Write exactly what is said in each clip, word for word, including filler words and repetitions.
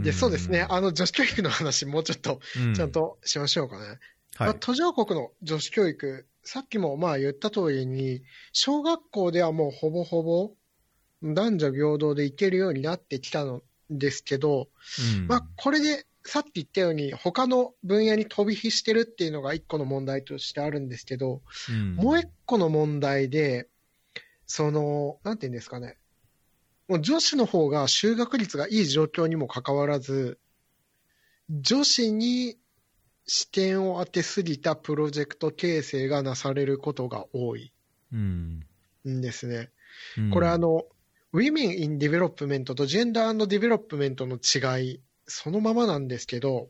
で、そうですね。あの、女子教育の話、もうちょっと、ちゃんとしましょうかね。うんはいまあ、途上国の女子教育、さっきもまあ言った通りに、小学校ではもうほぼほぼ男女平等でいけるようになってきたんですけど、うんまあ、これでさっき言ったように、他の分野に飛び火してるっていうのが一個の問題としてあるんですけど、うん、もう一個の問題で、その、なんていうんですかね。もう女子の方が就学率がいい状況にもかかわらず、女子に視点を当てすぎたプロジェクト形成がなされることが多いんですね。うん、これあの、Women in Development と Gender and Development の違い、そのままなんですけど、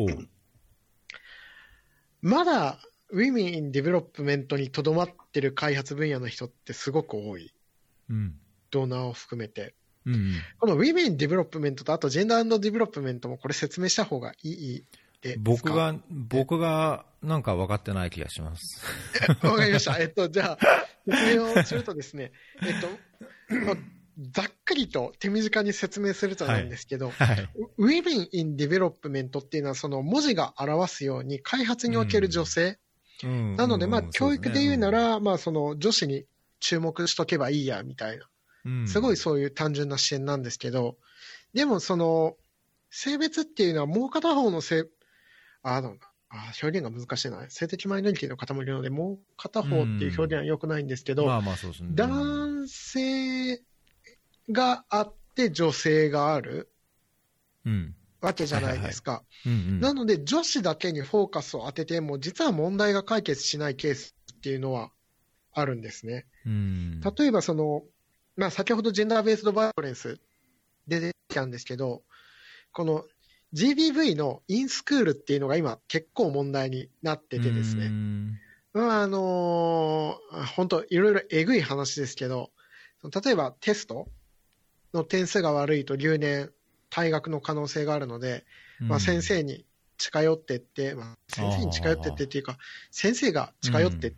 まだ Women in Development にとどまってる開発分野の人ってすごく多い。うんドーナーを含めて、うん、この Women in Development とあと Gender and Development もこれ説明した方がいいですか？ 僕が僕がなんか分かってない気がします。 わかりました。えっとじゃあ説明をするとですね、えっとざっくりと手短に説明するとなんですけど、はいはい、Women in Development っていうのはその文字が表すように開発における女性、うん、なのでまあ教育で言うなら、まあその女子に注目しとけばいいやみたいな。すごいそういう単純な視点なんですけど、でもその、性別っていうのはもう片方の性、あの、あ表現が難しいな。性的マイノリティの方もいるので、もう片方っていう表現は良くないんですけど、まあまあそうですね、男性があって女性があるわけじゃないですか。なので女子だけにフォーカスを当てても、実は問題が解決しないケースっていうのはあるんですね。うん例えばその、まあ、先ほどジェンダーベースドバイオレンス出てきたんですけど、この ジービーブイ のインスクールっていうのが今結構問題になっててですね。まあ、あのー、本当いろいろえぐい話ですけど、例えばテストの点数が悪いと留年、退学の可能性があるので、まあ、先生に近寄ってって、まあ、先生に近寄ってってっていうか、先生が近寄ってって、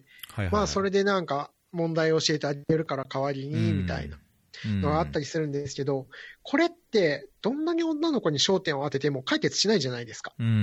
まあ、それでなんか、問題を教えてあげるから代わりにみたいなのがあったりするんですけど、これってどんなに女の子に焦点を当てても解決しないじゃないですか。うんうん、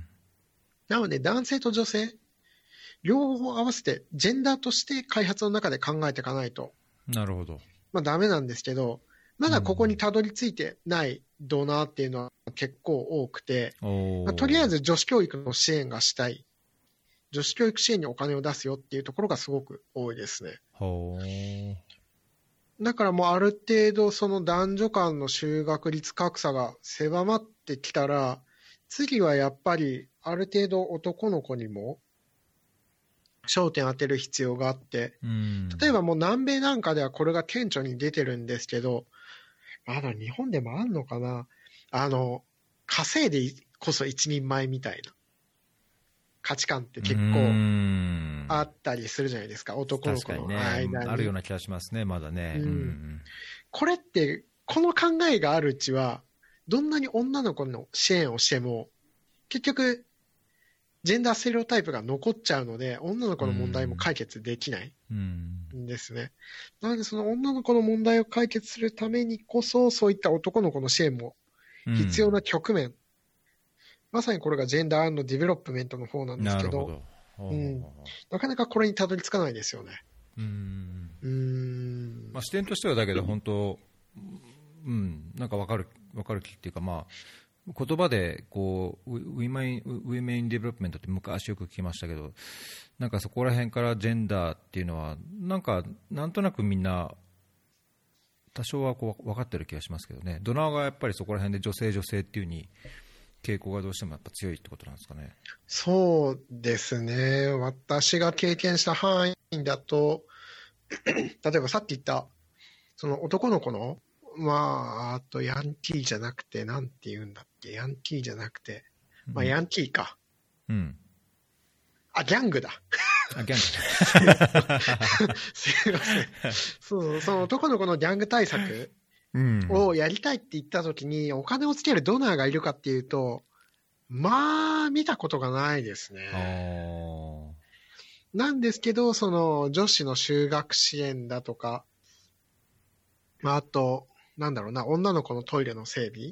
なので男性と女性両方合わせてジェンダーとして開発の中で考えていかないとなるほど、 まあ、ダメなんですけど、まだここにたどり着いてないドナーっていうのは結構多くて、まあ、とりあえず女子教育の支援がしたい、女子教育支援にお金を出すよっていうところがすごく多いですね。ほー。だからもうある程度その男女間の就学率格差が狭まってきたら、次はやっぱりある程度男の子にも焦点を当てる必要があって、うん、例えばもう南米なんかではこれが顕著に出てるんですけど、まだ日本でもあんのかな、あの、稼いでこそ一人前みたいな。価値観って結構あったりするじゃないですか、男の子の間に。 ね、あるような気がしますね、まだね。うんうん、 これって、この考えがあるうちは、どんなに女の子の支援をしても、結局、ジェンダーステレオタイプが残っちゃうので、女の子の問題も解決できないんですね。なので、その女の子の問題を解決するためにこそ、そういった男の子の支援も必要な局面、まさにこれがジェンダー&ディベロップメントの方なんですけど、なるほど、うん、なかなかこれにたどり着かないですよね。うーんうーん、まあ、視点としてはだけど本当、うん、なんか分かる分かる気っていうか、まあ、言葉でこうウィメンウィメンディベロップメントって昔よく聞きましたけど、なんかそこら辺からジェンダーっていうのはなんかなんとなくみんな多少はこう分かってる気がしますけどね。ドナーがやっぱりそこら辺で女性女性っていう風に傾向がどうしてもやっぱ強いってことなんですかね。 そうですね。私が経験した範囲だと、例えばさっき言ったその男の子のまああとヤンキーじゃなくてなんて言うんだっけ、ヤンキーじゃなくて、まあヤンキーか。うん。あ、ギャングだ。 あ、ギャング。 すいません。そう、その男の子のギャング対策。うん、をやりたいって言ったときにお金をつけるドナーがいるかっていうと、まあ見たことがないですね。なんですけど、その女子の就学支援だとか、まあ、あとなんだろうな、女の子のトイレの整備、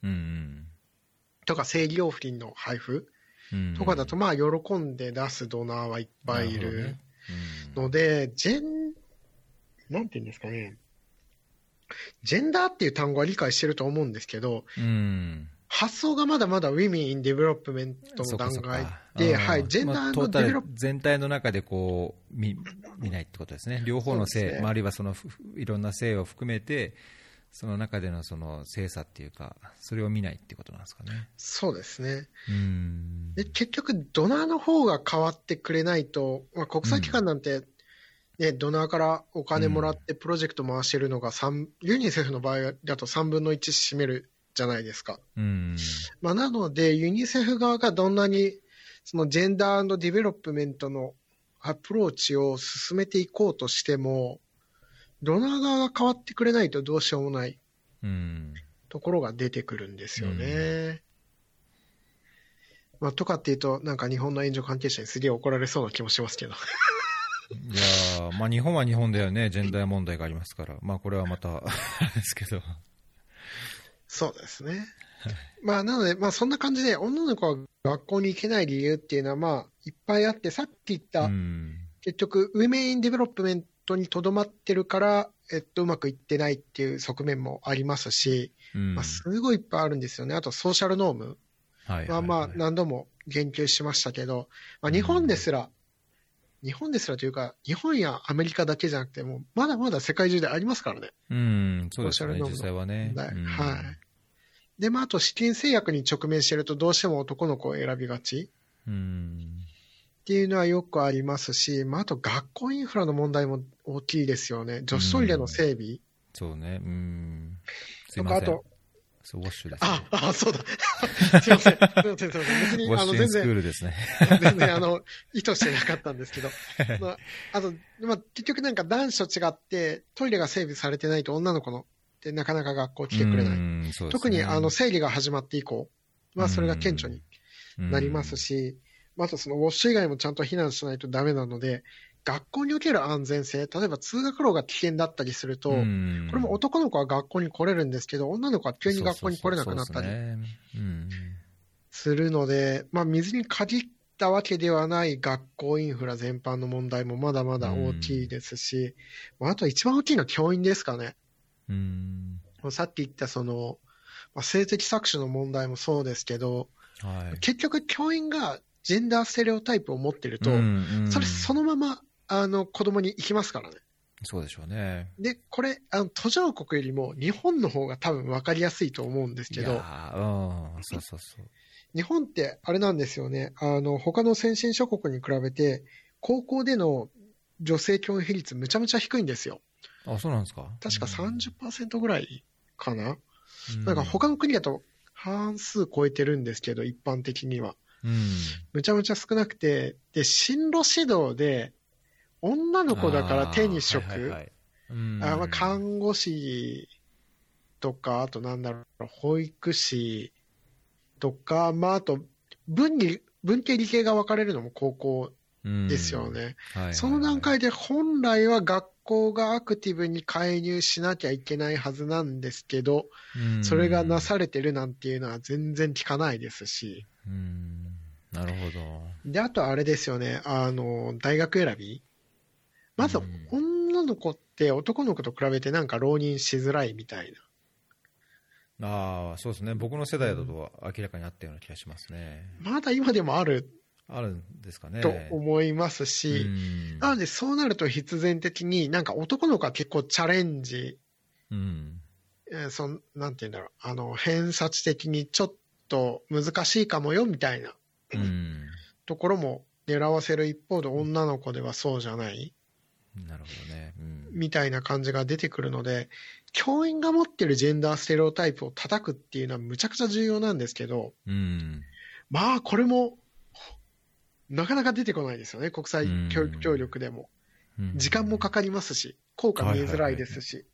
うん、 とか生理用品の配布とかだと、まあ、喜んで出すドナーはいっぱいいるので、ジェン、なんていうんですかね、ジェンダーっていう単語は理解してると思うんですけど、 うん、 発想がまだまだ Women in Development の段階で、はい、ジェンダーのデベロップ、 まあ、全体の中でこう 見, 見ないってことですね。両方の性、ね、あるいはそのいろんな性を含めて、その中でのその性差っていうか、それを見ないってことなんですかね。 そうですね。 うんで結局、ドナーの方が変わってくれないと、まあ、国際機関なんて、ね、うん、ドナーからお金もらってプロジェクト回してるのがさん、ユニセフの場合だとさんぶんのいち占めるじゃないですか。 うんまあ、なので、ユニセフ側がどんなにそのジェンダー&ディベロップメントのアプローチを進めていこうとしても、ドナー側が変わってくれないとどうしようもないところが出てくるんですよね。うんまあ、とかっていうと、なんか日本の援助関係者にすげえ怒られそうな気もしますけど。 いやまあ日本は日本だよね、ジェンダー問題がありますから、まあこれはまたですけど。 そうですね。まあなので、まあそんな感じで、女の子は学校に行けない理由っていうのは、まあいっぱいあって、さっき言った、うん、結局、ウィメン・イン・デベロップメントにとどまってるから、えっと、うまくいってないっていう側面もありますし、うんまあ、すごいいっぱいあるんですよね。あと、ソーシャルノームは、まあ何度も言及しましたけど、まあ、日本ですら、うん、日本ですらというか、日本やアメリカだけじゃなくて、もうまだまだ世界中でありますからね。 うん、そうですね、実際はね。 うん、はい。で、まあ、あと資金制約に直面しているとどうしても男の子を選びがち。 うんっていうのはよくありますし、まあ、あと学校インフラの問題も大きいですよね。女子トイレの整備。 そうね。うん。 すいません。とか、あと、 そう、ウォッシュです、ね。 あ、あ、そうだ。すいません。すいません、すいません。別に、 あの、全然。スクールですね。 全然、あの、意図してなかったんですけど。まあ、あと、まあ、結局なんか男子と違って、トイレが整備されてないと女の子の、ってなかなか学校来てくれない。うんそうですね、特に、あの、生理が始まって以降は、それが顕著になりますし、あとそのウォッシュ以外もちゃんと避難しないとダメなので、学校における安全性、例えば通学路が危険だったりすると、これも男の子は学校に来れるんですけど、女の子は急に学校に来れなくなったりするので、まあ水に限ったわけではない学校インフラ全般の問題もまだまだ大きいですし、あと一番大きいのは教員ですかね。 うんさっき言ったその、まあ、性的搾取の問題もそうですけど、 はい、 結局教員がジェンダーステレオタイプを持ってると、うんうん、それそのままあの子供に行きますからね。 そうでしょうね。 で、これあの途上国よりも日本の方が多分分かりやすいと思うんですけど、 いやー、うん、そうそうそう。 日本ってあれなんですよね。あの他の先進諸国に比べて高校での女性教員比率むちゃむちゃ低いんですよ。 あ、そうなんですか。 確か さんじゅっパーセント ぐらいかな。うん、なんか他の国だと半数超えてるんですけど、一般的には。 うん、 むちゃむちゃ少なくて、で、進路指導で、女の子だから手に職、はいはいはい、あまあ、看護師とか、あとなんだろう、保育士とか、まあ、あと文理、文系理系が分かれるのも高校ですよね。はいはいはい、その段階で本来は学校がアクティブに介入しなきゃいけないはずなんですけど、それがなされてるなんていうのは全然聞かないですし。 うんなるほど。 で、あとあれですよね、あの、大学選び。まず、女の子って男の子と比べてなんか浪人しづらいみたいな。ああ、そうですね。僕の世代だと明らかにあったような気がしますね。 まだ今でもある。 あるんですかね。 と思いますし、なのでそうなると必然的になんか男の子は結構チャレンジ、 うんえー、そんなんていうんだろう、あの偏差値的にちょっと難しいかもよみたいな、 うん、 ところも狙わせる一方で女の子ではそうじゃない、 なるほどね、うん、 みたいな感じが出てくるので、教員が持ってるジェンダーステレオタイプを叩くっていうのはむちゃくちゃ重要なんですけど、 うん、 まあこれもなかなか出てこないですよね、国際協力でも。時間もかかりますし、効果見えづらいですし。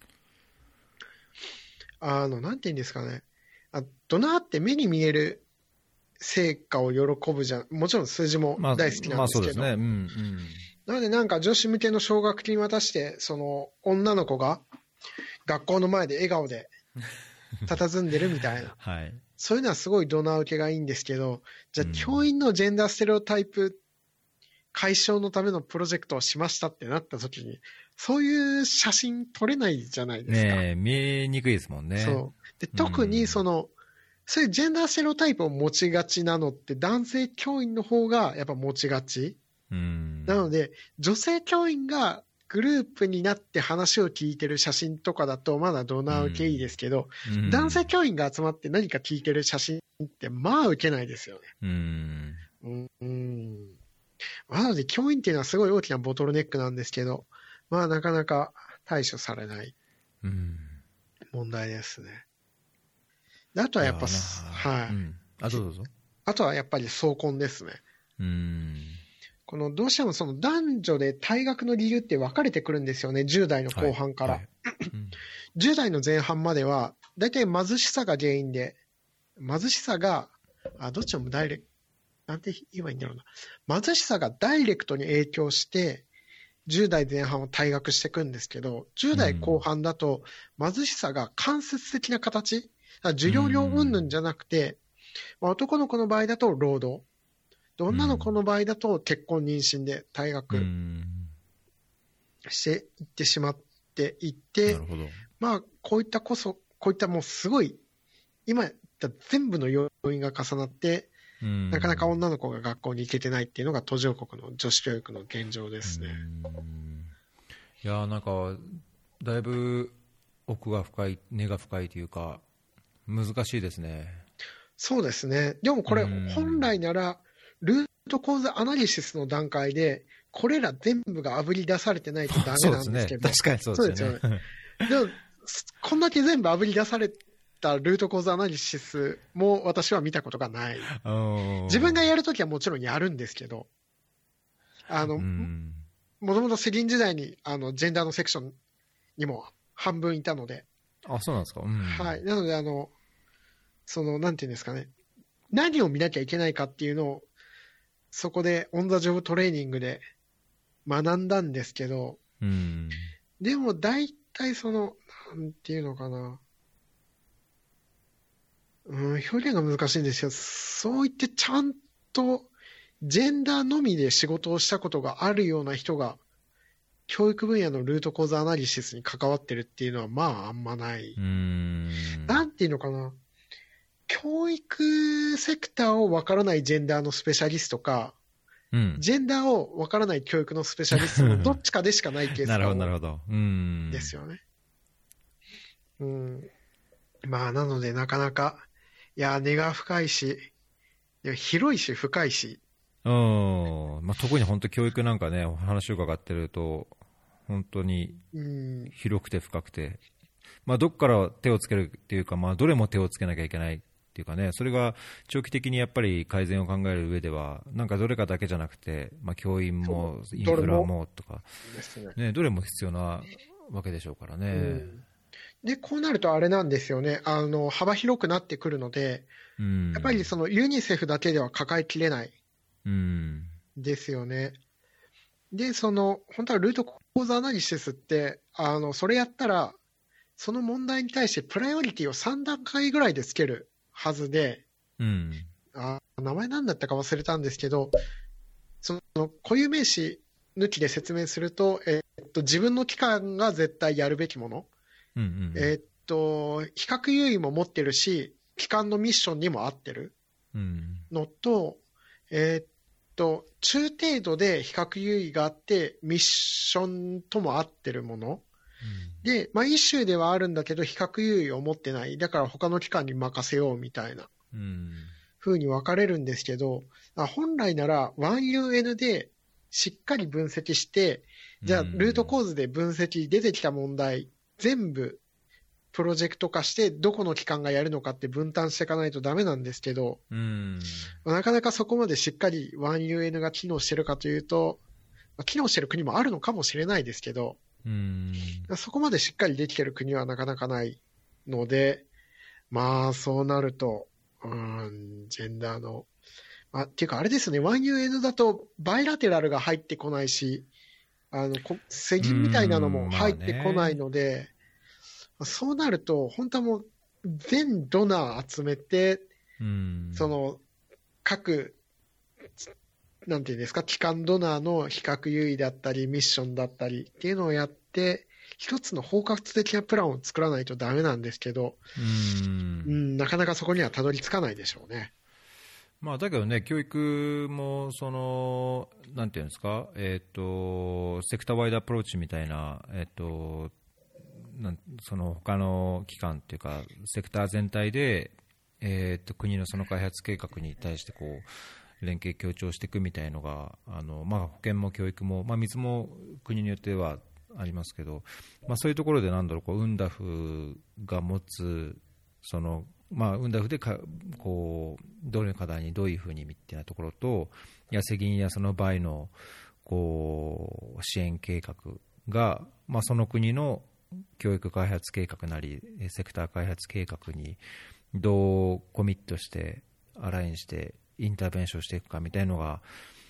あの、なんていうんですかね。あドナーって目に見える成果を喜ぶじゃん。もちろん数字も大好きなんですけど。まあ、まあそうですね。うんうん。なのでなんか女子向けの奨学金渡して、その女の子が学校の前で笑顔で佇んでるみたいな。 はい。 そういうのはすごいドナー受けがいいんですけど、じゃあ教員のジェンダーステレオタイプ解消のためのプロジェクトをしましたってなった時に、そういう写真撮れないじゃないですか。 ねえ、見えにくいですもんね。 そう。で、特にその、そういうジェンダーステレオタイプを持ちがちなのって男性教員の方がやっぱ持ちがち。 うん。 なので、女性教員がグループになって話を聞いてる写真とかだとまだドナー受けいいですけど、 うん、 男性教員が集まって何か聞いてる写真ってまあ受けないですよね。 うん。 うん。うんなので教員っていうのはすごい大きなボトルネックなんですけど、まあなかなか対処されない問題ですね。であとはやっぱ、はい、うん。 あ、どうぞどうぞ。 あとはやっぱり総婚ですね。 うん。 このどうしてもその男女で退学の理由って分かれてくるんですよね、じゅう代の後半から。はいはいうん、じゅう代の前半までは、だいたい貧しさが原因で、貧しさが、あ、どっちもダイレクト、なんて言えばいいんだろうな。貧しさがダイレクトに影響して、じゅう代前半は退学していくんですけど、じゅう代後半だと貧しさが間接的な形、授業料云々じゃなくて、まあ、男の子の場合だと労働。女の子の場合だと結婚妊娠で退学していってしまっていて、まあこういったこそ、こういったもうすごい、今言った全部の要因が重なって、なかなか女の子が学校に行けてないっていうのが途上国の女子教育の現状ですね。 いやなんかだいぶ奥が深い、根が深いというか難しいですね。 そうですね。でもこれ本来ならルート構図アナリシスの段階でこれら全部があぶり出されてないとダメなんですけど、 ね、確かにそうですよね。 そうですよね。でもこんだけ全部あぶり出されたルート構図アナリシスも私は見たことがない。自分がやるときはもちろんやるんですけど、あの、もともと世銀時代にあのジェンダーのセクションにも半分いたので。 あ、そうなんですか。うん、 はい。なので、あの、その、なんていうんですかね。何を見なきゃいけないかっていうのを、そこでオンザジョブトレーニングで学んだんですけど、 うん、 でも大体その、なんていうのかな。うん、表現が難しいんですよ。そう言ってちゃんとジェンダーのみで仕事をしたことがあるような人が教育分野のルート構図アナリシスに関わってるっていうのはまああんまない。 うーんなんていうのかな。教育セクターをわからないジェンダーのスペシャリストか、うん、ジェンダーをわからない教育のスペシャリストのどっちかでしかないケースが多いなるほど、なるほど。うん。 ですよね。うん。まあなのでなかなか、いや、根が深いし、いや広いし深いし。 うん。まあ特に本当教育なんかね、お話を伺ってると、本当に広くて深くて、まあどっから手をつけるっていうか、まあどれも手をつけなきゃいけないっていうかね、それが長期的にやっぱり改善を考える上では、なんかどれかだけじゃなくて、まあ教員もインフラもとか、ね、どれも必要なわけでしょうからね。うんで、こうなるとあれなんですよね。あの、幅広くなってくるので、うん、やっぱりそのユニセフだけでは抱えきれない。ですよね。うん、で、その、本当はルート構図アナリシスって、あの、それやったら、その問題に対してプライオリティをさん段階ぐらいでつけるはずで、 うん、 あ、名前何だったか忘れたんですけど、その固有名詞抜きで説明すると、えー、っと、自分の機関が絶対やるべきもの。 うんうんうん、 えー、っと、比較優位も持ってるし、機関のミッションにも合ってるのと、うん、えー、っと、中程度で比較優位があって、ミッションとも合ってるもの。うん、で、まあ、一種ではあるんだけど、比較優位を持ってない。だから他の機関に任せようみたいな、 うん、 風に分かれるんですけど、本来なら ワンユーエヌ でしっかり分析して、じゃあ、ルート構図で分析出てきた問題、全部プロジェクト化してどこの機関がやるのかって分担していかないとダメなんですけど、 うん、 なかなかそこまでしっかり ワンユーエヌ が機能してるかというと、機能してる国もあるのかもしれないですけど、 うん、 そこまでしっかりできてる国はなかなかないので、まあそうなると、うん、ジェンダーの、まあ、っていうかあれですね、ワンユーエヌ だとバイラテラルが入ってこないし、あの、世銀みたいなのも入ってこないので、そうなると、本当はもう全ドナー集めて、 うん、 その各なんていうんですか、機関ドナーの比較優位だったりミッションだったりっていうのをやって一つの包括的なプランを作らないとダメなんですけど、 うん、 うん、なかなかそこにはたどり着かないでしょうね。 まあ、だけどね、教育もそのなんていうんですか、えっとセクターワイドアプローチみたいな、えっとなんその他の機関っていうかセクター全体で、えっと国のその開発計画に対してこう連携強調していくみたいのが、あのまあ保健も教育も、まあ、水も国によってはありますけど、まあ、そういうところでなんだろう、こうウンダフが持つそのまあ、ウンダフでかこうどういう課題にどういうふうにみたいなところと、や世銀やその場合のこう支援計画が、まあ、その国の教育開発計画なりセクター開発計画にどうコミットしてアラインしてインターベンションしていくかみたいなのが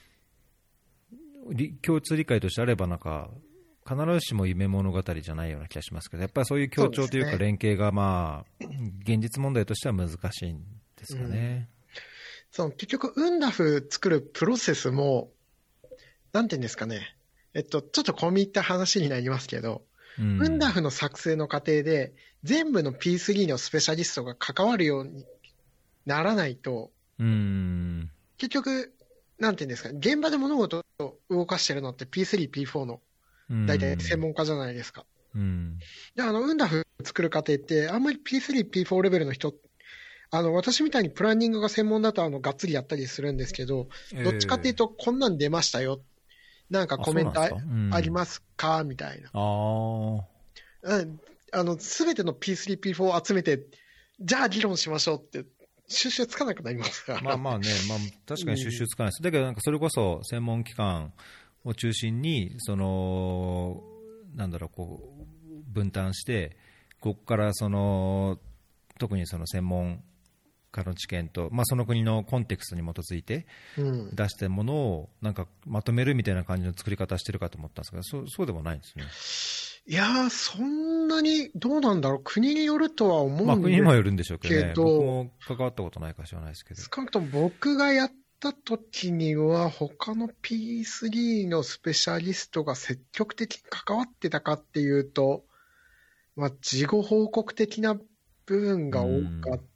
共通理解としてあれば、なんか必ずしも夢物語じゃないような気がしますけど、やっぱりそういう協調というか連携が、まあ、現実問題としては難しいんですかね。 うん、そう結局ウンダフ作るプロセスもなんていうんですかね、えっとちょっと込み入った話になりますけど、うん、ウンダフの作成の過程で全部の ピースリー のスペシャリストが関わるようにならないと、 うん、 結局なんていうんですか、現場で物事を動かしてるのって ピースリー、ピーフォー の大体専門家じゃないですか。 うん、 で、あの、ウンダフ作る過程って、あんまり ピースリー、ピーフォー レベルの人、あの、私みたいにプランニングが専門だと、あの、がっつりやったりするんですけど、どっちかっていうと、こんなん出ましたよ。なんかコメント あ, ありますかみたいな。 ああ。 あの、すべての ピースリー、ピーフォー を集めて、じゃあ議論しましょうって、収集つかなくなりますから。 まあまあね、まあ確かに収集つかないです。うん、だけどなんかそれこそ専門機関を中心に、そのなんだろう、こう分担して、ここからその特にその専門家の知見と、まあ、その国のコンテクストに基づいて出したものをなんかまとめるみたいな感じの作り方してるかと思ったんですが、そう、そうでもないんですね。 いやー、そんなにどうなんだろう、国によるとは思うんですけど、まあ、 国にもよるんでしょうけどね、僕も関わったことないか知らないですけど、 少なくとも僕がやった時には、他の ピースリー のスペシャリストが積極的に関わってたかっていうと、まあ、事後報告的な部分が多かった。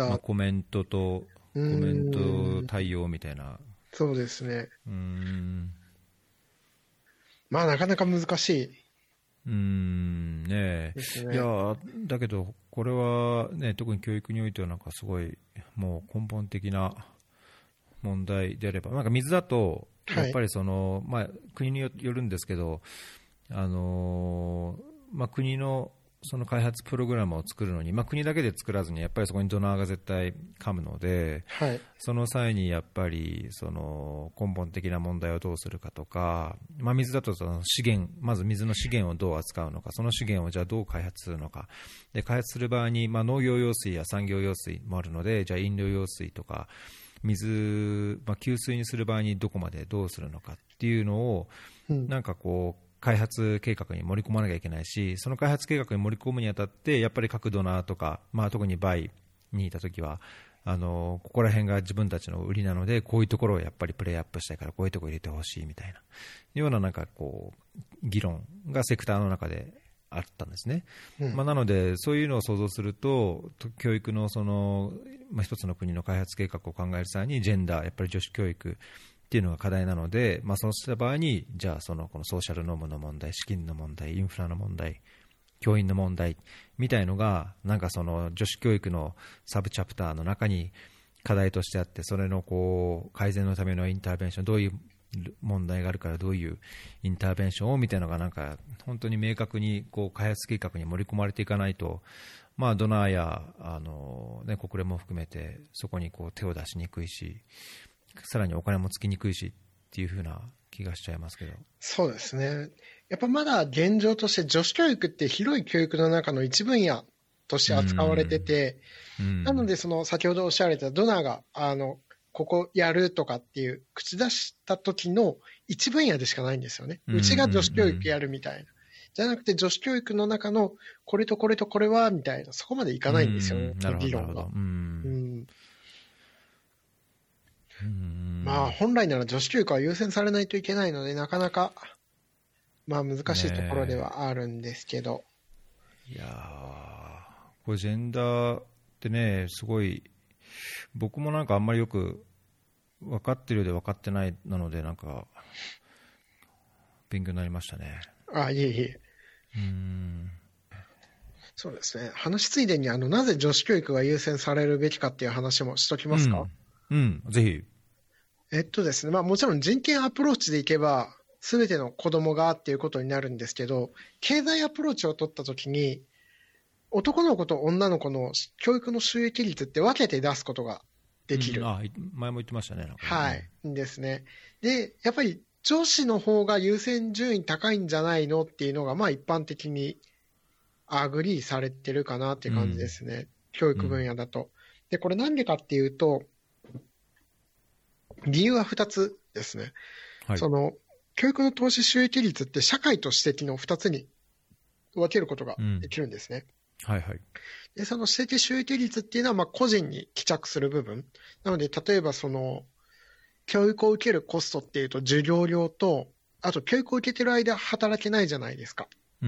まあ、コメントと、コメント対応みたいな。 そうですね。 うーん。 まあ、なかなか難しい。 うーんねえ、ね、いやだけどこれは、ね、特に教育においてはなんかすごいもう根本的な問題であれば、なんか水だとやっぱりその、はい、まあ、国によるんですけど、あのまあ、国のその開発プログラムを作るのに、まあ、国だけで作らずにやっぱりそこにドナーが絶対噛むので、 はい、 その際にやっぱりその根本的な問題をどうするかとか、まあ、水だとその資源、まず水の資源をどう扱うのか、その資源をじゃあどう開発するのかで、開発する場合に、まあ、農業用水や産業用水もあるので、じゃあ飲料用水とか水、まあ、給水にする場合にどこまでどうするのかっていうのを、うん、なんかこう開発計画に盛り込まなきゃいけないし、その開発計画に盛り込むにあたってやっぱり各ドナーとか、まあ、特にバイにいたときはあのここら辺が自分たちの売りなので、こういうところをやっぱりプレイアップしたいからこういうところ入れてほしいみたいなような、なんかこう議論がセクターの中であったんですね。うん、まあ、なのでそういうのを想像すると、教育のその、まあ、一つの国の開発計画を考える際にジェンダー、やっぱり女子教育っていうのが課題なので、まあ、そうした場合にじゃあそのこのソーシャルノームの問題、資金の問題、インフラの問題、教員の問題みたいのがなんかその女子教育のサブチャプターの中に課題としてあって、それのこう改善のためのインターベンション、どういう問題があるからどういうインターベンションをみたいなのがなんか本当に明確にこう開発計画に盛り込まれていかないと、まあ、ドナーやあの、ね、国連も含めてそこにこう手を出しにくいし、さらにお金もつきにくいしっていう風な気がしちゃいますけど。 そうですね。やっぱまだ現状として女子教育って広い教育の中の一分野として扱われてて、うんうん、なのでその先ほどおっしゃられたドナーがあのここやるとかっていう口出した時の一分野でしかないんですよね。うちが女子教育やるみたいな。 じゃなくて女子教育の中のこれとこれとこれはみたいな、そこまでいかないんですよね、議論が。うん、うん、まあ本来なら女子教育は優先されないといけないので、なかなかまあ難しいところではあるんですけど。 いやー、これジェンダーってね、すごい僕もなんかあんまりよく分かってるようで分かってないなので、なんか勉強になりましたね。 あ、いえいえ。うーん、そうですね。話ついでにあのなぜ女子教育が優先されるべきかっていう話もしときますか。 うん、うん、ぜひ。 えっとですね、まあもちろん人権アプローチでいけばすべての子供がっていうことになるんですけど、経済アプローチを取ったときに男の子と女の子の教育の収益率って分けて出すことができる。うん、 あ、前も言ってましたね。なんかね、 はい。ですね。で、やっぱり女子の方が優先順位高いんじゃないのっていうのが、まあ一般的にアグリーされてるかなっていう感じですね。うん、教育分野だと。で、これなんでかっていうと、理由はふたつですね。はい、その、教育の投資収益率って社会と私的のふたつに分けることができるんですね。 うん、はいはい。 で、その私的収益率っていうのは、まあ個人に帰着する部分。なので、例えばその、教育を受けるコストっていうと、授業料と、あと教育を受けてる間働けないじゃないですか。うん。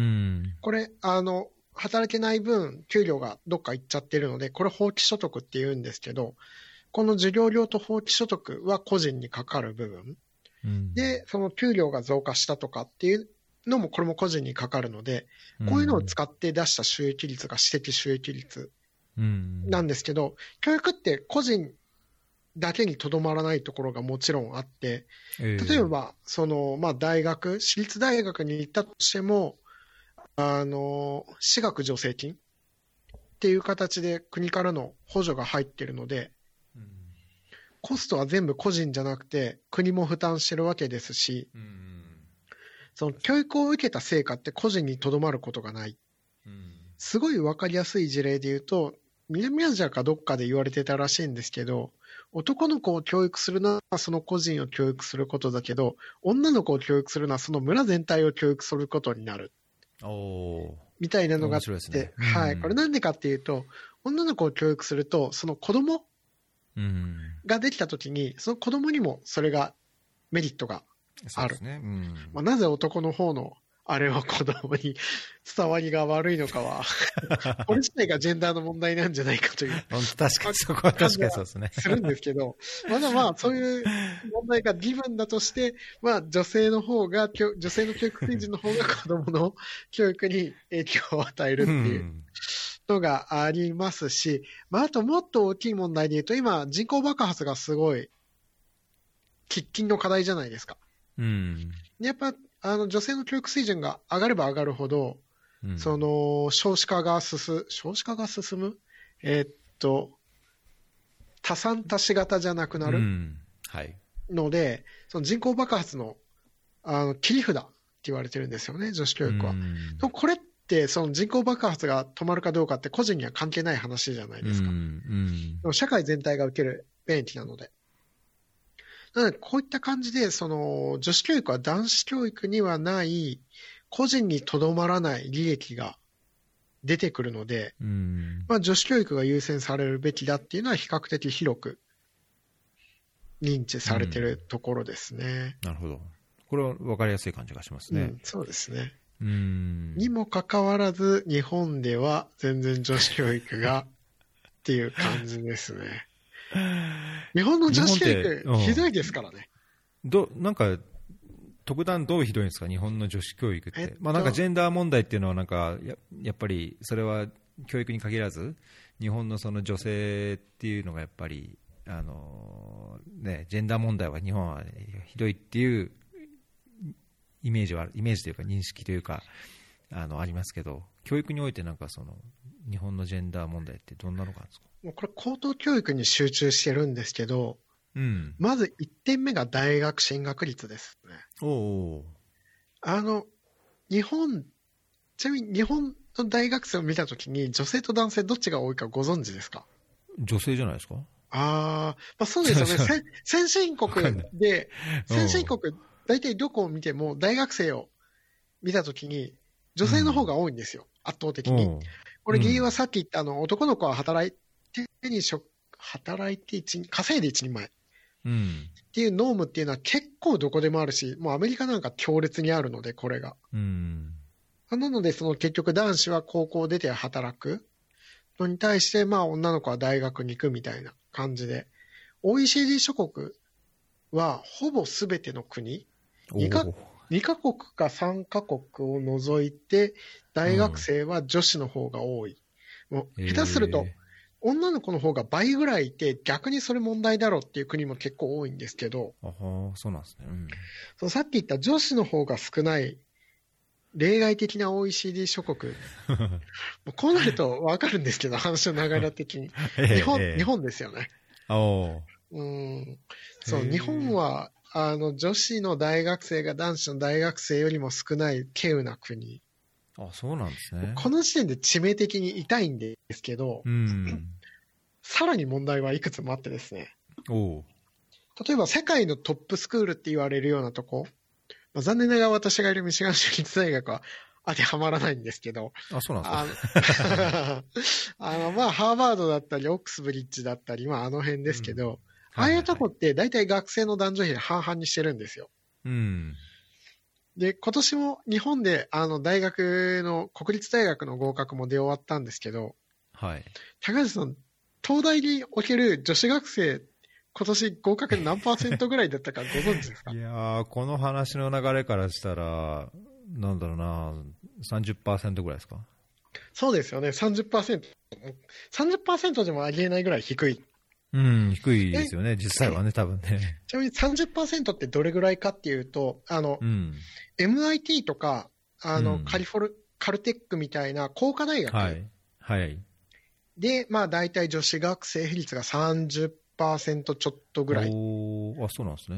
これ、あの、働けない分、給料がどっか行っちゃってるので、これ放棄所得って言うんですけど、この授業料と放棄所得は個人にかかる部分。うん、で、その給料が増加したとかっていうのも、これも個人にかかるので、こういうのを使って出した収益率が私的収益率なんですけど、うん、教育って個人だけにとどまらないところがもちろんあって、例えば、その、まあ、大学、私立大学に行ったとしても、あの、私学助成金っていう形で国からの補助が入ってるので、うん、コストは全部個人じゃなくて国も負担してるわけですし、うん、その教育を受けた成果って個人にとどまることがない。うん、すごいわかりやすい事例で言うと、南アジアかどっかで言われてたらしいんですけど、男の子を教育するのはその個人を教育することだけど、女の子を教育するのはその村全体を教育することになる。おみたいなのがあって、ね、うん、はい。これなんでかっていうと、女の子を教育すると、その子供ができたときに、その子供にもそれがメリットがある。そうですね。うん、まあ、なぜ男の方のあれは子供に伝わりが悪いのかは、これ自体がジェンダーの問題なんじゃないかという。 本当確かに、そこは確かにそうですね。 するんですけど、まだまあ、そういう問題がギブンだとして、まあ、女性の方が、女性の教育水準の方が子供の教育に影響を与えるっていうのがありますし、まあ、あともっと大きい問題で言うと、今、人口爆発がすごい、喫緊の課題じゃないですか。うん。やっぱ、あの女性の教育水準が上がれば上がるほど、うん、その少子化が進む、少子化が進む、えー、っと、多産多子型じゃなくなるので、うんはい、その人口爆発の、あの切り札って言われてるんですよね、女子教育は。うん、でもこれってその人口爆発が止まるかどうかって個人には関係ない話じゃないですか。うんうん、でも社会全体が受ける便益なので。なので、こういった感じで、その、女子教育は男子教育にはない、個人にとどまらない利益が出てくるので、うんまあ、女子教育が優先されるべきだっていうのは比較的広く認知されているところですね、 うん。なるほど。これは分かりやすい感じがしますね。うん、 そうですね。うんにもかかわらず、日本では全然女子教育がっていう感じですね。日本の女子教育、ひどいですからね。 どなんか特段どうひどいんですか、日本の女子教育って。えっとまあ、なんかジェンダー問題っていうのはなんか や, やっぱりそれは教育に限らず、日本のその女性っていうのがやっぱりあの、ね、ジェンダー問題は日本はひどいっていうイメージはイメージというか認識というか あ, のありますけど、教育においてなんかその日本のジェンダー問題ってどんなのがあるんですか。 これ高等教育に集中してるんですけど、うん、まずいってんめが大学進学率ですね。おーあの日本ちなみに日本の大学生を見たときに女性と男性どっちが多いかご存知ですか。 女性じゃないですか。 あ、まあそうですよね。先進国で先進国大体どこを見ても大学生を見たときに女性の方が多いんですよ、圧倒的に。これ理由はさっき言ったあの男の子は働いてに働いて一稼いで一人前っていうノームっていうのは結構どこでもあるし、もうアメリカなんか強烈にあるので、これが。 うん、 なのでその結局男子は高校出て働くのに対して、まあ女の子は大学に行くみたいな感じで、オーイーシーディー 諸国はほぼ全ての国、2か、にカ国かさんカ国を除いて、大学生は女子の方が多い。うん、もう下手すると、女の子の方が倍ぐらいいて、逆にそれ問題だろうっていう国も結構多いんですけど、 あはそうなんですね。うん、 そのさっき言った女子の方が少ない例外的な オーイーシーディー 諸国、もうこうなると分かるんですけど、話の流れ的に。日本、日本ですよね。 おうん、そう、日本は、あの、女子の大学生が男子の大学生よりも少ない稀有な国。 あ、そうなんですね。 この時点で致命的に痛いんですけど、 うん、 さらに問題はいくつもあってですね。 お例えば世界のトップスクールって言われるようなとこ、まあ、残念ながら私がいるミシガン州立大学は当てはまらないんですけど、 あ、そうなんですか。 あの、まあ、ハーバードだったり、オックスブリッジだったり、まあ、あの辺ですけど、うんああいうとこって大体学生の男女比で半々にしてるんですよ。 うん、 で、今年も日本であの大学の、国立大学の合格も出終わったんですけど、 はい。 高橋さん、東大における女子学生、今年合格何パーセントぐらいだったかご存知ですか？ いやー、この話の流れからしたら、なんだろうな、さんじゅっパーセントぐらいですか？ そうですよね、さんじゅっパーセント。さんじゅっパーセントでもありえないぐらい低い。 うん、低いですよね、実際はね、多分ね。 ちなみに さんじゅっパーセント ってどれぐらいかっていうと、あの、 うん、 エムアイティー とか、あの、 うん、 カリフォル、カルテックみたいな工科大学で、 はいはい、 まあ大体女子学生比率が さんじゅっパーセント ちょっとぐらい。 おあ、そうなんですね。うん、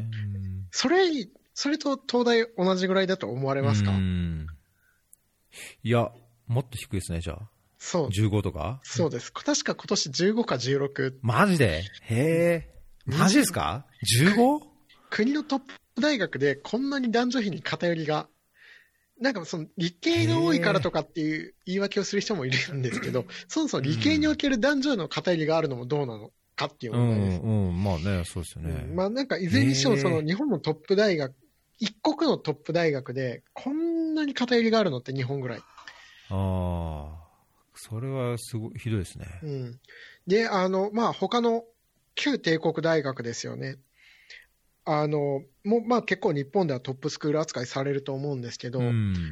それ、それと東大同じぐらいだと思われますか？ うん、いや、もっと低いですね、じゃあ。 そう。 じゅうごとか？ そうです。確か今年じゅうごかじゅうろく。 マジで？へえ。マジですか？ じゅうご？ 国のトップ大学でこんなに男女比に偏りが、なんかその理系が多いからとかっていう言い訳をする人もいるんですけど、そもそも理系における男女の偏りがあるのもどうなのかっていう問題です。 うんうん、まあね、そうですよね。 うん、まあなんかいずれにしてもその日本のトップ大学、一国のトップ大学でこんなに偏りがあるのって日本ぐらい。 ああ。それはすごいひどいですね。 うん、で、あの、まあ、他の旧帝国大学ですよね。あの、もう、まあ結構日本ではトップスクール扱いされると思うんですけど、うん、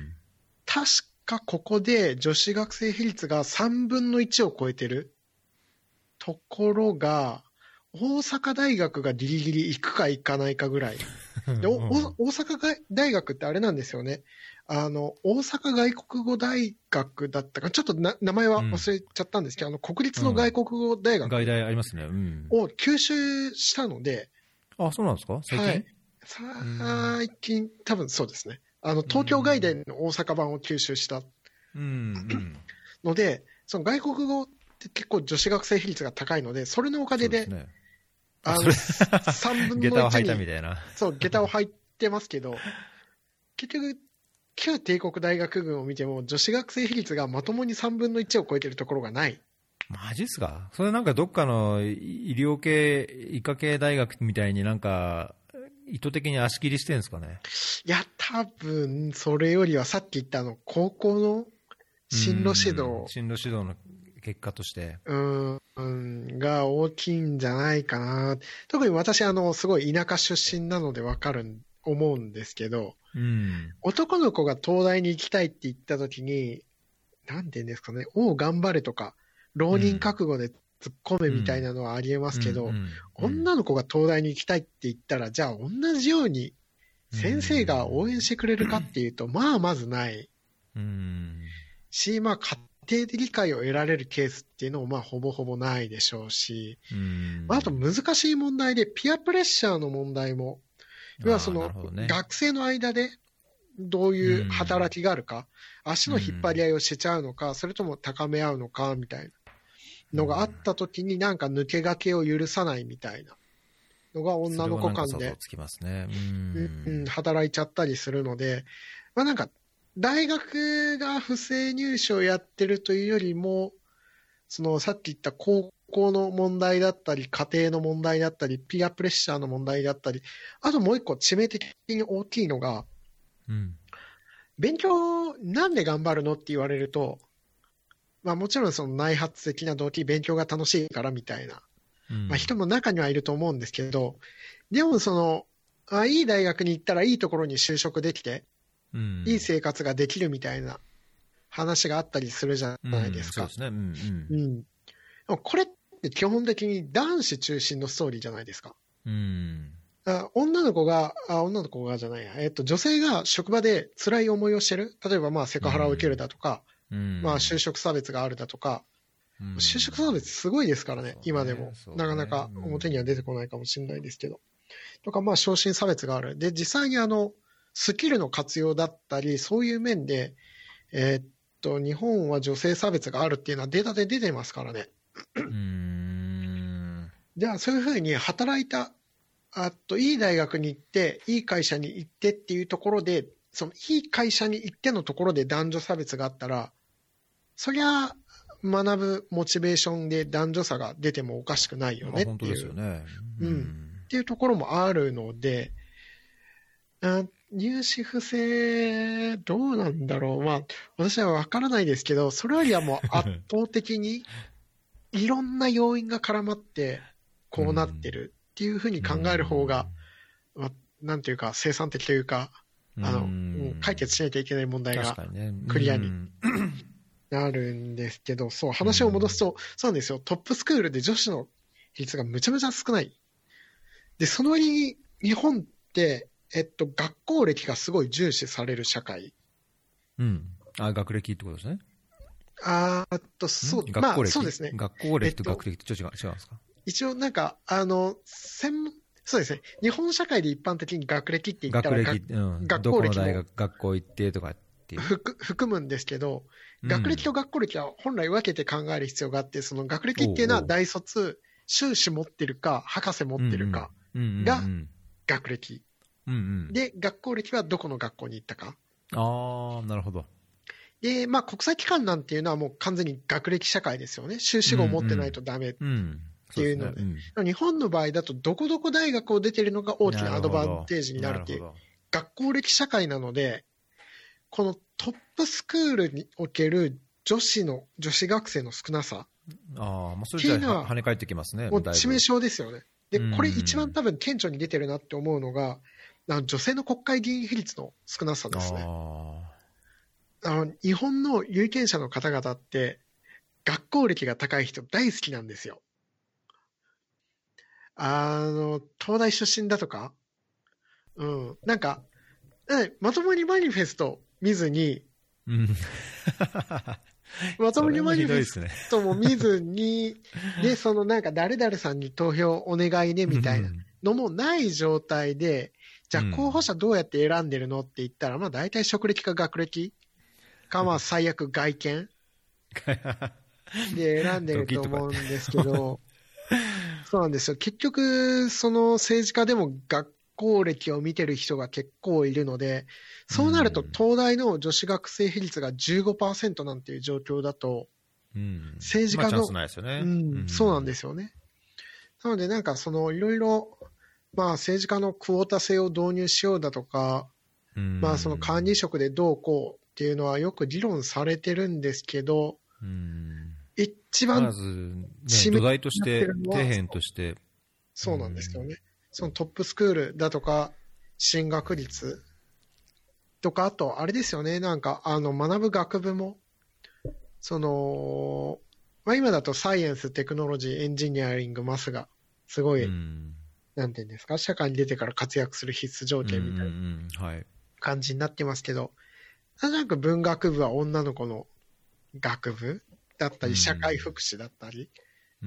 確かここで女子学生比率がさんぶんのいちを超えてるところが、大阪大学がギリギリ行くか行かないかぐらい。でお大阪大学ってあれなんですよね。あの、大阪外国語大学だったか、ちょっとな名前は忘れちゃったんですけど、うん、あの、国立の外国語大学、 うん。外大ありますね。うん。 を吸収したので。 あ、そうなんですか？最近？はい。 最近、多分そうですね。あの、東京外大の大阪版を吸収した。 うん。 ので、その外国語って結構女子学生比率が高いので、それのおかげで、 ね、 あの、さんぶんのいちに。 下駄を履いたみたいな。 そう、下駄を履いてますけど、結局、旧帝国大学群を見ても、女子学生比率がまともにさんぶんのいちを超えてるところがない。 マジっすか？それなんかどっかの医療系、医科系大学みたいになんか、意図的に足切りしてるんですかね？ いや、多分、それよりはさっき言ったあの、高校の進路指導。 進路指導の結果として。 うん、うんが大きいんじゃないかな。特に私、あの、すごい田舎出身なのでわかる、思うんですけど、 うん、 男の子が東大に行きたいって言ったときに、なんて言うんですかね、おう頑張れとか、浪人覚悟で突っ込めみたいなのはありえますけど、うんうんうん、女の子が東大に行きたいって言ったら、じゃあ同じように先生が応援してくれるかっていうと、うん、まあまずない。 うん、 し、まあ家庭で理解を得られるケースっていうのもまあほぼほぼないでしょうし、 うんまあ、あと難しい問題でピアプレッシャーの問題も、要はその、ね、学生の間でどういう働きがあるか、うん、足の引っ張り合いをしちゃうのか、うん、それとも高め合うのかみたいなのがあったときになんか抜け駆けを許さないみたいなのが女の子間で、 つきますね。うん、 うん、働いちゃったりするので、まあなんか大学が不正入試をやってるというよりも、そのさっき言った高校の問題だったり、家庭の問題だったり、ピアプレッシャーの問題だったり、あともう一個致命的に大きいのが、 うん、 勉強なんで頑張るのって言われると、まあもちろんその内発的な動機、勉強が楽しいからみたいな、 うんまあ人も中にはいると思うんですけど、でもその、あいい大学に行ったらいいところに就職できて、 うん、 いい生活ができるみたいな話があったりするじゃないですか。 うん、そうですね。うんうん。でもこれって基本的に男子中心のストーリーじゃないですか。 うん、 あ女の子が、あ、女の子がじゃないや、えっと、女性が職場で辛い思いをしてる。例えばまあセクハラを受けるだとか、 うん、 まあ就職差別があるだとか、 うん、 就職差別すごいですからね、 ね今でも、 ね、 なかなか表には出てこないかもしれないですけど。とか、まあ、昇進差別がある。で、実際にあの、スキルの活用だったり、そういう面で、えー、っと、日本は女性差別があるっていうのはデータで出てますからね。 うーんじゃあ、そういうふうに働いた、あと、いい大学に行って、いい会社に行ってっていうところで、その、いい会社に行ってのところで男女差別があったら、そりゃ、学ぶモチベーションで男女差が出てもおかしくないよねっていう。 本当ですよね。 うん。うんっていうところもあるので、あ入試不正、どうなんだろう。まあ、私はわからないですけど、それよりはもう圧倒的にいろんな要因が絡まって、こうなってるっていうふうに考える方が、まあ、なんていうか、生産的というか、あの、うん解決しないといけない問題がクリアになるんですけど、そう、話を戻すと、そうなんですよ。トップスクールで女子の比率がむちゃむちゃ少ない。で、その割に日本って、えっと、学校歴がすごい重視される社会。 うん。あ、学歴ってことですね。 あーっと、そう、まあ、そうですね。 学校歴と学歴ってちょっと違うんですか？ 一応、なんか、あの、専門、そうですね。日本社会で一般的に学歴って言ったら、 学歴、うん、学校歴どこの大学、学校行ってとかっていう。 含むんですけど、学歴と学校歴は本来分けて考える必要があって、その学歴っていうのは大卒、修士持ってるか、博士持ってるか。が学歴、 うんうん、 で学校歴はどこの学校に行ったか。 ああ、なるほど。 で、まあ、国際機関なんていうのはもう完全に学歴社会ですよね。修士号を持ってないとダメっていうので、うんうんうん、日本の場合だとどこどこ大学を出てるのが大きなアドバンテージになるっていう学校歴社会なので、このトップスクールにおける女子の女子学生の少なさ、 ああ、まあ、それじゃあ跳ね返ってきますね。 もう致命傷ですよね。で、これ一番多分顕著に出てるなって思うのが、あの女性の国会議員比率の少なさですね。ああの日本の有権者の方々って、学校歴が高い人大好きなんですよ。あの、東大出身だとか、うん、なんか、まともにマニフェスト見ずに、 うんまともにマニフェストも見ずに、で、そのなんか誰々さんに投票お願いねみたいなのもない状態で、じゃあ候補者どうやって選んでるのって言ったら、まあ大体職歴か学歴か、まあ最悪外見で選んでると思うんですけど、そうなんですよ。結局、その政治家でも学校歴を見てる人が結構いるので、そうなると東大の女子学生比率が じゅうごパーセント なんていう状況だと、政治家の、そうなんですよね。なのでなんかそのいろいろ、まあ政治家のクオータ制を導入しようだとか、まあその管理職でどうこうっていうのはよく議論されてるんですけど、一番、 まず、ね、土台として、底辺として。 そうなんですよね。そのトップスクールだとか、進学率とか、あと、あれですよね、なんか、あの、学ぶ学部も、その、まあ、今だとサイエンス、テクノロジー、エンジニアリング、マスが、すごい、なんていうんですか、社会に出てから活躍する必須条件みたいな感じになってますけど、なんとなく文学部は女の子の学部だったり、社会福祉だったり、 うん、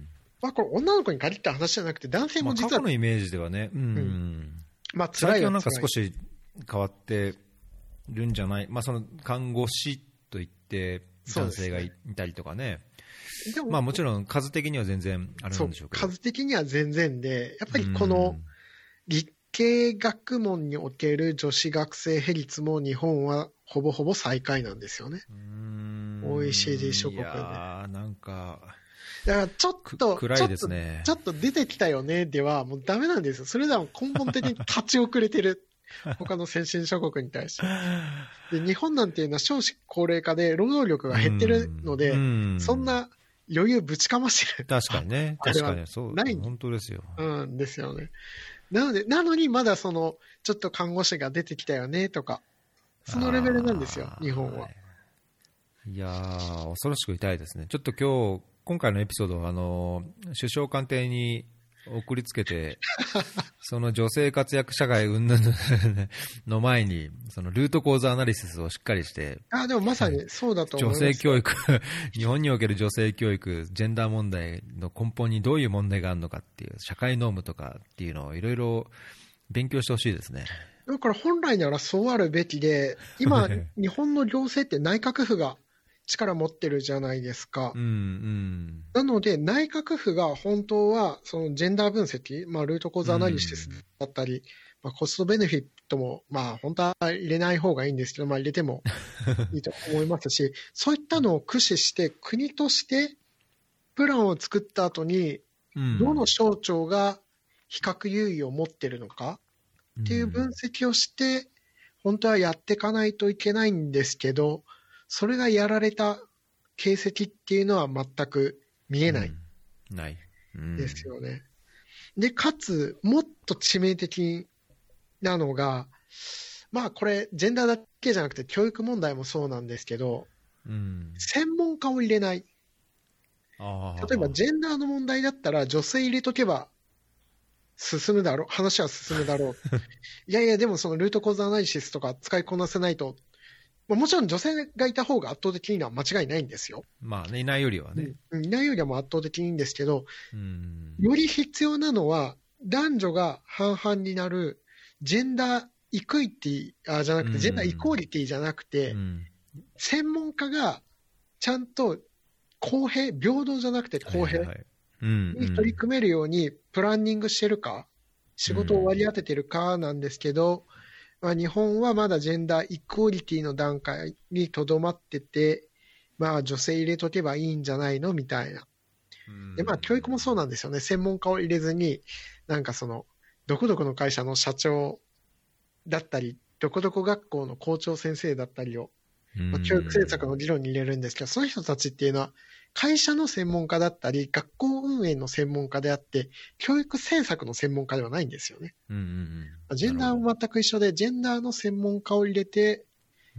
まあ、これ女の子に限った話じゃなくて、男性も実は、 まあ、過去のイメージではね、うんうん、 まあ辛いはなんか少し変わってるんじゃない、まあ、その看護師といって男性が い,、ね、いたりとかね、でも、まあ、もちろん数的には全然あれなんでしょうけど、 数的には全然で、やっぱりこの理系学問における女子学生比率も日本はほぼほぼ最下位なんですよね。 うーんオーイーシーディー 諸国で。いやーなんか、 だからちょっと、 暗いですね。 ちょっと、ちょっと出てきたよねではもうダメなんですよ。それでは根本的に立ち遅れてる。他の先進諸国に対して。で、日本なんていうのは少子高齢化で労働力が減ってるので、そんな余裕ぶちかましてる。 確かにね。確かに。そう。 ない。 本当ですよ。 うんですよね。なので、なのにまだその、ちょっと看護師が出てきたよねとか、そのレベルなんですよ、日本は。 いやー、恐ろしく痛いですね。ちょっと今日、今回のエピソードは、あの、首相官邸に送りつけて、その女性活躍社会云々の前に、そのルート構造アナリシスをしっかりして、 あ、でもまさにそうだと思います。 女性教育、日本における女性教育、ジェンダー問題の根本にどういう問題があるのかっていう、社会ノームとかっていうのをいろいろ勉強してほしいですね。 だから本来ならそうあるべきで、今、日本の行政って内閣府が力持ってるじゃないですか。 うんうん、 なので、内閣府が本当は、そのジェンダー分析、まあ、ルート構造アナリシスだったり、うんまあ、コストベネフィットも、まあ、本当は入れない方がいいんですけど、まあ、入れてもいいと思いますし、そういったのを駆使して、国としてプランを作った後に、どの省庁が比較優位を持ってるのかっていう分析をして、本当はやっていかないといけないんですけど、それがやられた形跡っていうのは全く見えない。 うん、ない。 ですよね。で、かつ、もっと致命的なのが、まあこれ、ジェンダーだけじゃなくて教育問題もそうなんですけど、うん、専門家を入れない。あ例えば、ジェンダーの問題だったら、女性入れとけば進むだろう、話は進むだろう。いやいや、でもそのルート構造アナリシスとか使いこなせないと、もちろん女性がいた方が圧倒的には間違いないんですよ。 まあね、いないよりはね。 うん、いないよりはも圧倒的にいいんですけど、うん、より必要なのは、男女が半々になる、ジェンダーイクイティあじゃなくて、ジェンダーイコーリティじゃなくて、うん、専門家がちゃんと公平、平等じゃなくて公平に取り組めるようにプランニングしてるか、仕事を割り当ててるかなんですけど、まあ、日本はまだジェンダーイクオリティの段階にとどまってて、まあ女性入れとけばいいんじゃないのみたいな。で、まあ教育もそうなんですよね。専門家を入れずに、なんかその、どこどこの会社の社長だったり、どこどこ学校の校長先生だったりを、まあ、教育政策の議論に入れるんですけど、その人たちっていうのは、会社の専門家だったり、学校運営の専門家であって、教育政策の専門家ではないんですよね。うんうんうん、ジェンダーも全く一緒で、ジェンダーの専門家を入れて、うん、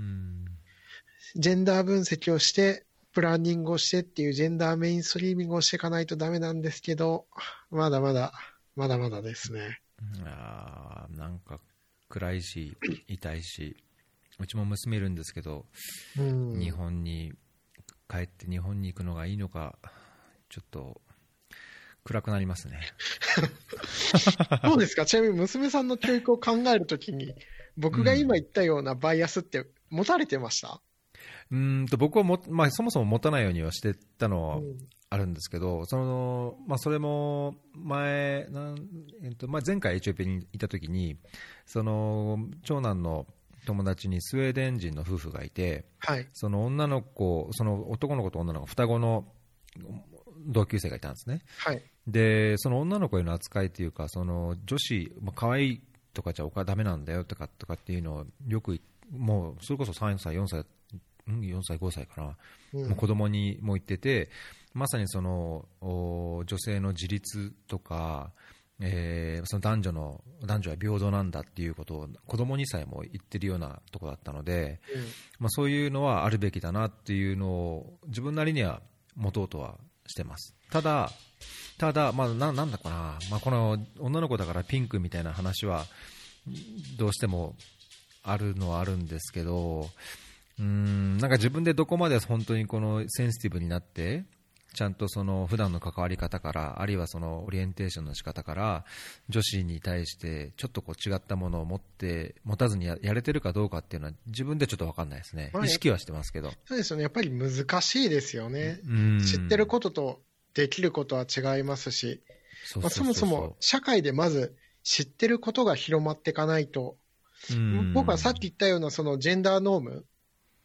ジェンダー分析をして、プランニングをしてっていうジェンダーメインストリーミングをしていかないとダメなんですけど、まだまだ、まだまだですね。 あー、なんか暗いし、痛いし、うちも娘いるんですけど、うん、日本に、帰って日本に行くのがいいのか、ちょっと暗くなりますね。 どうですか？ちなみに娘さんの教育を考えるときに、僕が今言ったようなバイアスって持たれてました？ うん、うんと僕はも、まあ、そもそも持たないようにはしてたのはあるんですけど、うん、そのまあ、それも前、なんえっとまあ、前回エチオピアにいたときに、その長男の友達にスウェーデン人の夫婦がいて、はい、その女の子、その男の子と女の子、双子の同級生がいたんですね。はい、で、その女の子への扱いというか、その女子、まあ、可愛いとかじゃおかダメなんだよとかとかっていうのをよく、もうそれこそさんさい、よんさい、よんさい、ごさいかな、うん、もう子供にも言ってて、まさにその女性の自立とか、えー、その男女の男女は平等なんだっていうことを子供にさえも言ってるようなところだったので、うんまあ、そういうのはあるべきだなっていうのを自分なりには持とうとはしてます。ただただ、まあ、な, なんだかな、まあ、この女の子だからピンクみたいな話はどうしてもあるのはあるんですけど、うーんなんか自分でどこまで本当にこのセンシティブになってちゃんとその普段の関わり方から、あるいはそのオリエンテーションの仕方から女子に対してちょっとこう違ったものを持って持たずに や, やれてるかどうかっていうのは自分でちょっと分かんないですね、まあ、意識はしてますけど。 そうですよね、やっぱり難しいですよね。知ってることとできることは違いますし、そもそも社会でまず知ってることが広まっていかないと、僕はさっき言ったようなそのジェンダーノーム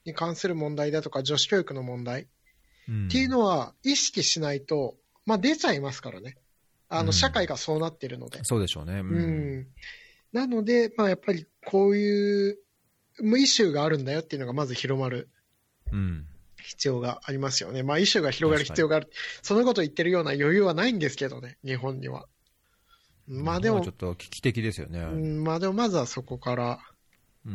に関する問題だとか、女子教育の問題っていうのは意識しないと、まあ出ちゃいますからね。あの、社会がそうなってるので。 うん、そうでしょうね。うん。 うん、なので、まあやっぱりこういうイシューがあるんだよっていうのがまず広まる必要がありますよね。まあイシューが広がる必要がある。そのこと言ってるような余裕はないんですけどね、日本には。まあでも。 ちょっと危機的ですよね。 うん、まあでもまずはそこから。 うん。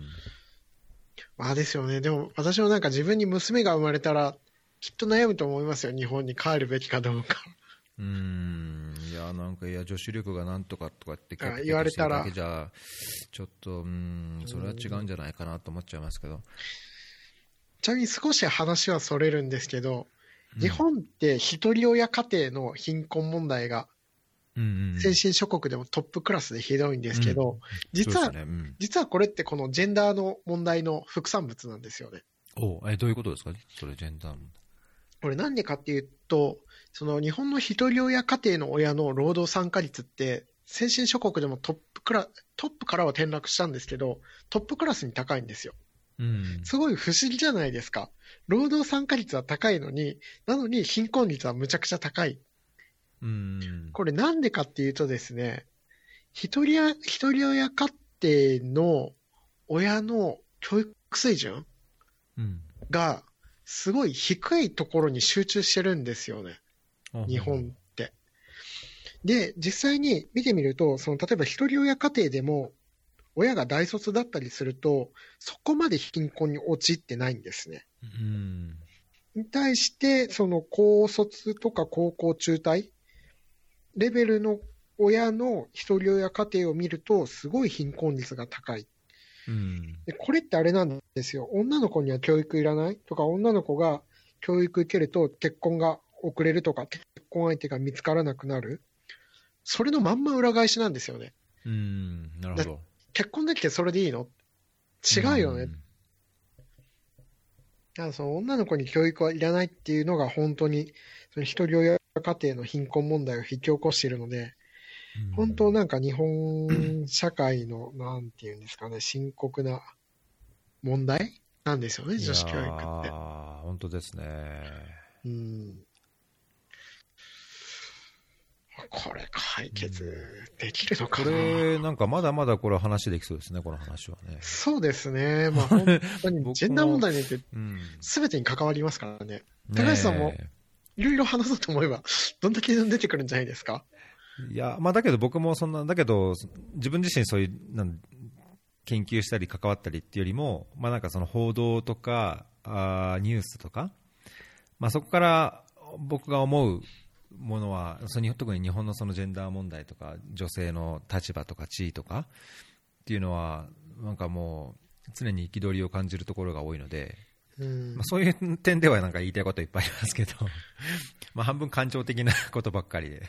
まあですよね。でも私もなんか自分に娘が生まれたらきっと悩むと思いますよ。日本に帰るべきかどうか。 うーん、いやなんかいや女子力がなんとかとかって言われたらだけじゃちょっとうーんそれは違うんじゃないかなと思っちゃいますけど。 ちなみに少し話はそれるんですけど、うん、日本って一人親家庭の貧困問題が先進諸国でもトップクラスでひどいんですけど、うん、実は、ねうん、実はこれってこのジェンダーの問題の副産物なんですよね。 おえどういうことですかそれジェンダーの。 これなんでかっていうと、その日本の一人親家庭の親の労働参加率って先進諸国でもトップクラトップからは転落したんですけど、トップクラスに高いんですよ。うん、すごい不思議じゃないですか。労働参加率は高いのに、なのに貧困率はむちゃくちゃ高い。うん、これなんでかっていうとですね、一人や一人親家庭の親の教育水準がすごい低いところに集中してるんですよね。日本って。で、実際に見てみると、その例えば一人親家庭でも、親が大卒だったりすると、そこまで貧困に陥ってないんですね。うん、に対して、その高卒とか高校中退レベルの親の一人親家庭を見ると、すごい貧困率が高い。うん、でこれってあれなんですよ。女の子には教育いらないとか、女の子が教育受けると結婚が遅れるとか、結婚相手が見つからなくなる。それのまんま裏返しなんですよね。 うん、なるほど。 結婚できてそれでいいの？違うよね。だからその女の子に教育はいらないっていうのが本当にその一人親家庭の貧困問題を引き起こしているので、本当なんか日本社会のなんていうんですかね、深刻な問題なんですよね、女子教育って。 ああ、本当ですね。うん。 これ解決できるのかな、 これなんかまだまだこれ話できそうですね、この話はね。 そうですね。まあ本当にジェンダー問題にって全てに関わりますからね。うん、高橋さんもいろいろ話そうと思えばどんだけ出てくるんじゃないですか。 いや、まあだけど僕もそんな、だけど自分自身そういうなん研究したり関わったりっていうよりも、まあなんかその報道とかあニュースとか、まあそこから僕が思うものはその特に日本のそのジェンダー問題とか女性の立場とか地位とかっていうのはなんかもう常に憤りを感じるところが多いので、うんまあ、そういう点ではなんか言いたいこといっぱいありますけどまあ半分感情的なことばっかりで、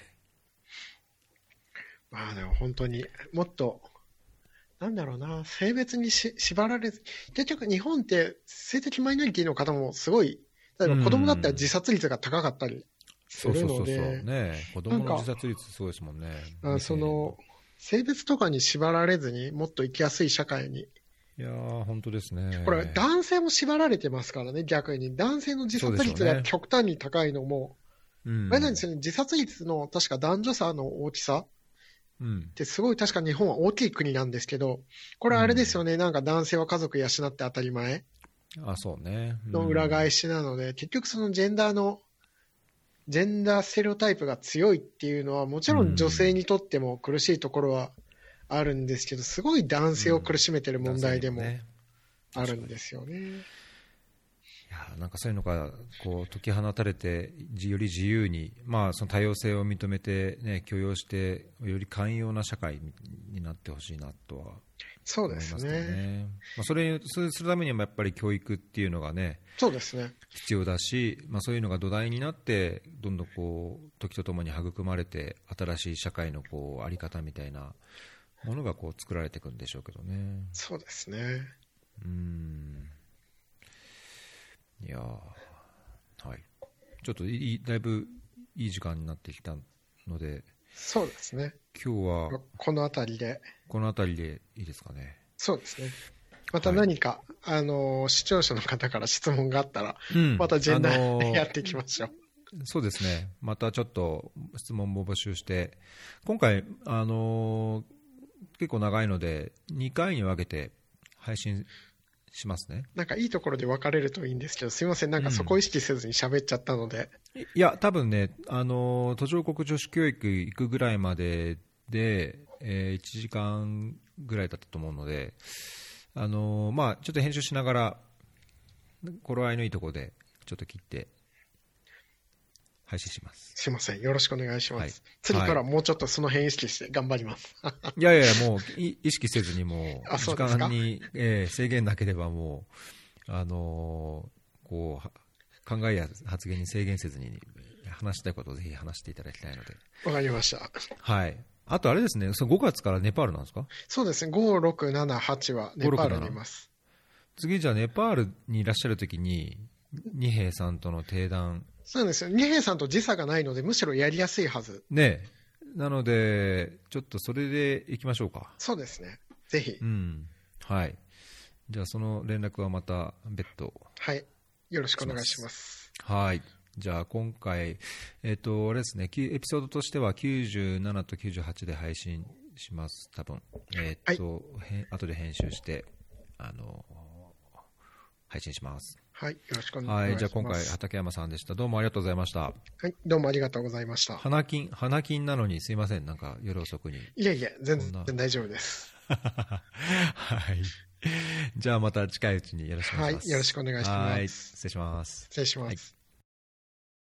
まあでも本当にもっとなんだろうな、性別にし縛られず、結局日本って性的マイノリティの方もすごい、例えば子供だったら自殺率が高かったりするので、そうそうそうそうね、子供の自殺率すごいですもんね。あその性別とかに縛られずにもっと生きやすい社会に。 いやー本当ですね。 これ男性も縛られてますからね、逆に男性の自殺率が極端に高いのも、ね、うん、あれなんですよね、自殺率の確か男女差の大きさってすごい確か日本は大きい国なんですけど、これあれですよね、うん、なんか男性は家族養って当たり前あそうね、 うん、の裏返しなので、結局そのジェンダーのジェンダーステレオタイプが強いっていうのはもちろん女性にとっても苦しいところはあるんですけど、すごい男性を苦しめてる問題でもあるんですよね。うんいやなんかそういうのがこう解き放たれてより自由に、まあ、その多様性を認めて、ね、許容してより寛容な社会になってほしいなとは思いますね。そうですね。まあ、それするためにもやっぱり教育っていうのがね、 そうですね、 必要だし、まあ、そういうのが土台になってどんどんこう時とともに育まれて新しい社会のこうあり方みたいなものがこう作られていくんでしょうけどね。 そうですね。 うーんいやはい、ちょっといいだいぶいい時間になってきたので、 そうですね、 今日はこのあたりでこのあたりでいいですかね。 そうですね。 また何か、はい、あの、視聴者の方から質問があったら、うん、またジェンダー、あのー、やっていきましょう。 そうですね。またちょっと質問も募集して、今回、あのー、結構長いので、にかいに分けて配信しますね。 なんかいいところで分かれるといいんですけど、すいません、なんかそこを意識せずに喋っちゃったので。 うん、いや、多分ね、あのー、途上国女子教育行くぐらいまでで、えー、いちじかんぐらいだったと思うので、あのー、まあ、ちょっと編集しながら、頃合いのいいところでちょっと切って、配信します。 すいません。よろしくお願いします。はい、次からもうちょっとその辺意識して頑張ります。 はい、いやいや、もう意識せずにもう、時間に、えー、制限なければもう、あのー、こう、考えや発言に制限せずに話したいことをぜひ話していただきたいので。 わかりました。 はい。あとあれですね、そのごがつからネパールなんですか？ そうですね、ご、ろく、なな、はちはネパールにいます。 次じゃあネパールにいらっしゃるときに、二平さんとの定談。 そうなんですよ。二平さんと時差がないので、むしろやりやすいはず。 ねえ。なので、ちょっとそれで行きましょうか。 そうですね。ぜひ。 うん。はい。じゃあその連絡はまた別途。 はい。よろしくお願いします。 はい。じゃあ今回、えっと、あれですね、エピソードとしてはきゅうじゅうななときゅうじゅうはちで配信します、多分。えっと、はい、後で編集して、あの、配信します。 はい、よろしくお願いします。はい、 じゃあ今回畠山さんでした。どうもありがとうございました。はい、どうもありがとうございました。 花金、花金なのにすいません、なんか夜遅くに。 いやいや、全然大丈夫です。 はい。じゃあまた近いうちによろしくお願いします。 はい、よろしくお願いします。はい、 失礼します。 失礼します。はい。